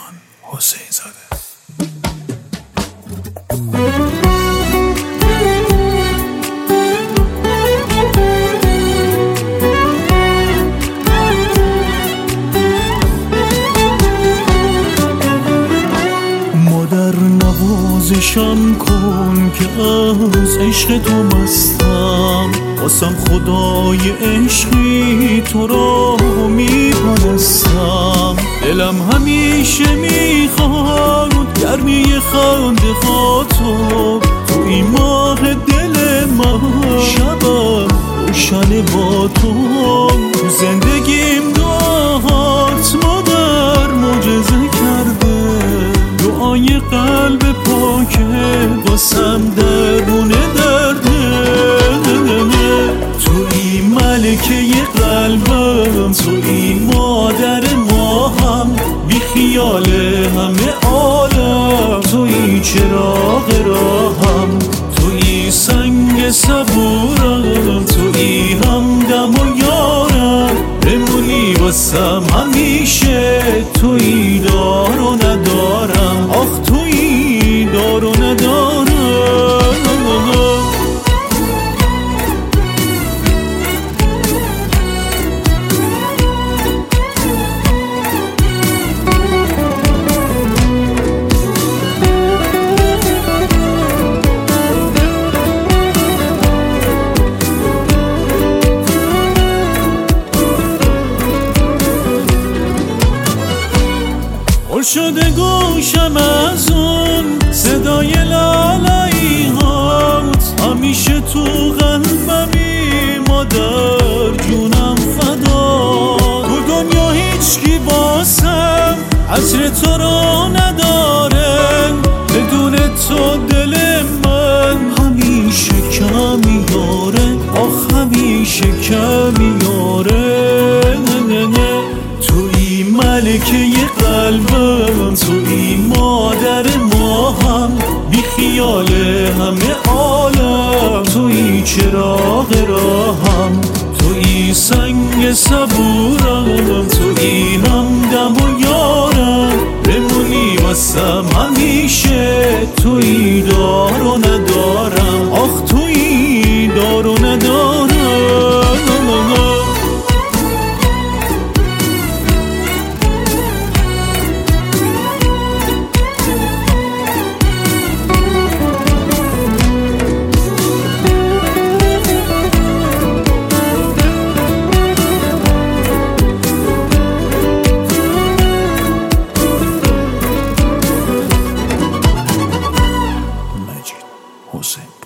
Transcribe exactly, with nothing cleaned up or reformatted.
حسین زاده. مادر نوازشم کن که از عشق تو مستم، واسم خدای عشقی تو را میپرستم. دلم همیشه میخواد گرمی خنده ها تو، تو این ماه دل من شبم روشن با تو. تو زندگیم دعات مادر معجزه کرده، دعای قلب پاکه واسم درونه درده. توی ملکه قلبم، توی مادر ماهم، بی خیال همه عالم، توی چراغ راهم، توی سنگ صبورم، توی همدم و یارم، بمونی واسم همیشه، توی دار و ندارم، آخ توی دار و ندارم. پر شده گوشم از اون صدای لالایی هات، همیشه تو قلبمی مادر جونم فدا. تو دنیا هیچکی واسم عطر تو رو نداره، بدون تو دل من همیشه کمی یاره، آخ همیشه کمی یاره. توی ملکه قلبم، توی مادر ماهم، بی خیال همه عالم، توی چراغ راهم، توی سنگ صبورم، توی همدم و یارم، بمونی واسم همیشه، توی دار و ندارم، آخ توی دار و ندارم. حسین